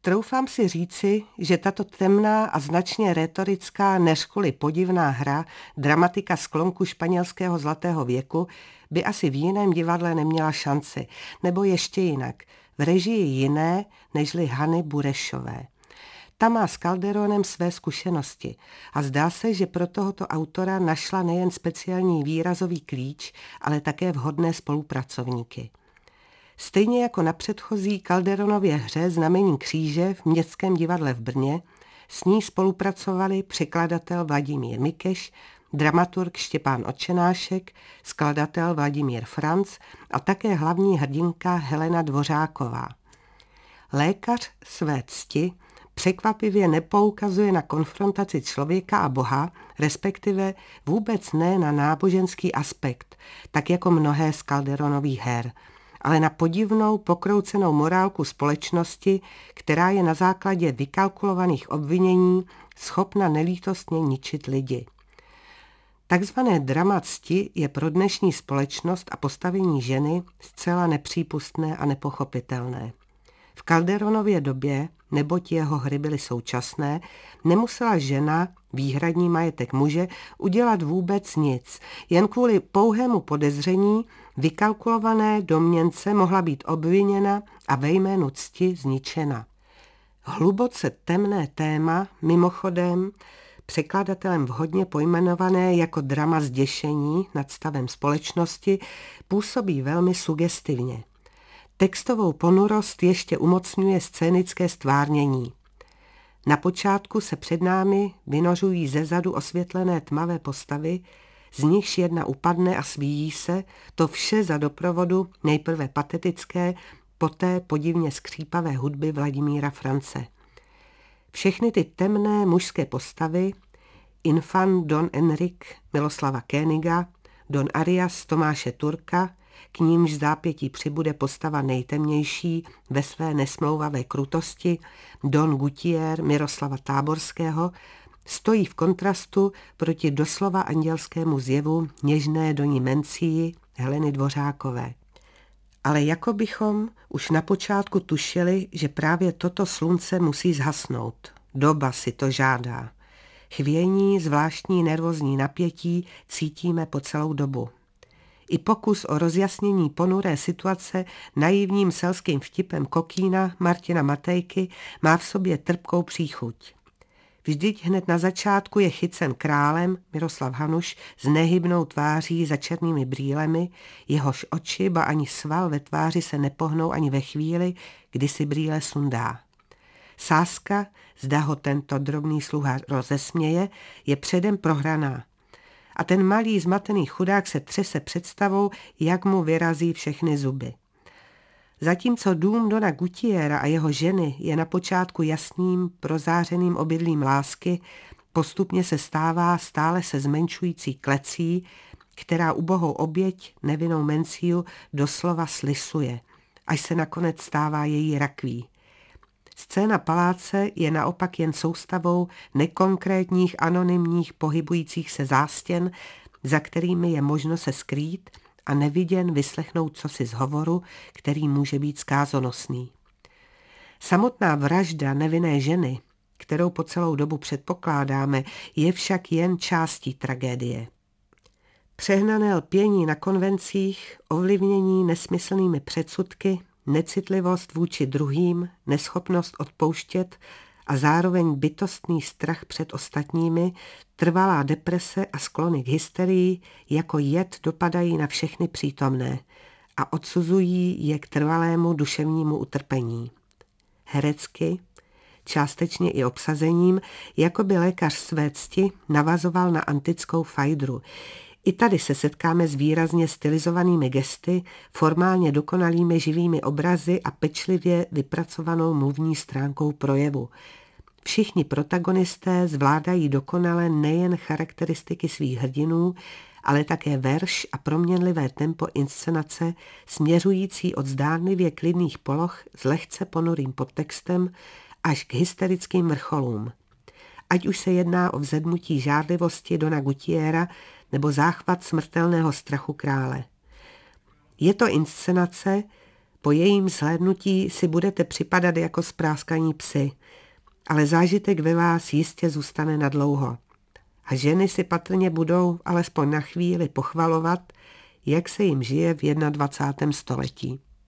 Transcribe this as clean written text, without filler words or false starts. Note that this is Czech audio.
Troufám si říci, že tato temná a značně rétorická, neřkuli podivná hra, dramatika sklonku španělského zlatého věku, by asi v jiném divadle neměla šanci, nebo ještě jinak, v režii jiné nežli Hany Burešové. Ta má s Calderonem své zkušenosti a zdá se, že pro tohoto autora našla nejen speciální výrazový klíč, ale také vhodné spolupracovníky. Stejně jako na předchozí Calderonově hře Znamení kříže v Městském divadle v Brně s ní spolupracovali překladatel Vladimír Mikeš, dramaturg Štěpán Otčenášek, skladatel Vladimír Franc a také hlavní hrdinka Helena Dvořáková. Lékař své cti překvapivě nepoukazuje na konfrontaci člověka a Boha, respektive vůbec ne na náboženský aspekt, tak jako mnohé z Calderonových her, ale na podivnou pokroucenou morálku společnosti, která je na základě vykalkulovaných obvinění schopna nelítostně ničit lidi. Takzvané drama cti je pro dnešní společnost a postavení ženy zcela nepřípustné a nepochopitelné. V Calderonově době, neboť jeho hry byly současné, nemusela žena, výhradní majetek muže, udělat vůbec nic. Jen kvůli pouhému podezření vykalkulované domněnce mohla být obviněna a ve jménu cti zničena. Hluboce temné téma, mimochodem, překladatelem vhodně pojmenované jako drama zděšení nad stavem společnosti, působí velmi sugestivně. Textovou ponurost ještě umocňuje scénické stvárnění. Na počátku se před námi vynořují zezadu osvětlené tmavé postavy, z nichž jedna upadne a svíjí se, to vše za doprovodu nejprve patetické, poté podivně skřípavé hudby Vladimíra France. Všechny ty temné mužské postavy, infant Don Enrique Miloslava Koeniga, Don Arias Tomáše Turka, k nímž zápětí přibude postava nejtemnější ve své nesmlouvavé krutosti, Don Gutier Miroslava Táborského, stojí v kontrastu proti doslova andělskému zjevu něžné Doni Mencii Heleny Dvořákové. Ale jako bychom už na počátku tušili, že právě toto slunce musí zhasnout. Doba si to žádá. Chvění, zvláštní nervózní napětí cítíme po celou dobu. I pokus o rozjasnění ponuré situace naivním selským vtipem Kokína Martina Matejky má v sobě trpkou příchuť. Vždyť hned na začátku je chycen králem Miroslav Hanuš s nehybnou tváří za černými brýlemi, jehož oči ba ani sval ve tváři se nepohnou ani ve chvíli, kdy si brýle sundá. Sázka, zda ho tento drobný sluha rozesměje, je předem prohraná. A ten malý zmatený chudák se třese představou, jak mu vyrazí všechny zuby. Zatímco dům Dona Gutiera a jeho ženy je na počátku jasným, prozářeným obydlím lásky, postupně se stává stále se zmenšující klecí, která ubohou oběť, nevinnou Menciu, doslova slisuje, až se nakonec stává její rakví. Scéna paláce je naopak jen soustavou nekonkrétních anonymních pohybujících se zástěn, za kterými je možno se skrýt a neviděn vyslechnout cosi z hovoru, který může být zkázonosný. Samotná vražda nevinné ženy, kterou po celou dobu předpokládáme, je však jen částí tragédie. Přehnané lpění na konvencích, ovlivnění nesmyslnými předsudky, necitlivost vůči druhým, neschopnost odpouštět a zároveň bytostný strach před ostatními, trvalá deprese a sklony k hysterii jako jed dopadají na všechny přítomné a odsuzují je k trvalému duševnímu utrpení. Herecky, částečně i obsazením, jako by lékař své cti navazoval na antickou fajdru. I tady se setkáme s výrazně stylizovanými gesty, formálně dokonalými živými obrazy a pečlivě vypracovanou mluvní stránkou projevu. Všichni protagonisté zvládají dokonale nejen charakteristiky svých hrdinů, ale také verš a proměnlivé tempo inscenace, směřující od zdánlivě klidných poloh s lehce ponurým podtextem až k hysterickým vrcholům. Ať už se jedná o vzedmutí žárlivosti Dona Gutiera nebo záchvat smrtelného strachu krále. Je to inscenace, Po jejím zhlédnutí si budete připadat jako spráskaní psy, ale zážitek ve vás jistě zůstane nadlouho. A ženy si patrně budou alespoň na chvíli pochvalovat, jak se jim žije v 21. století.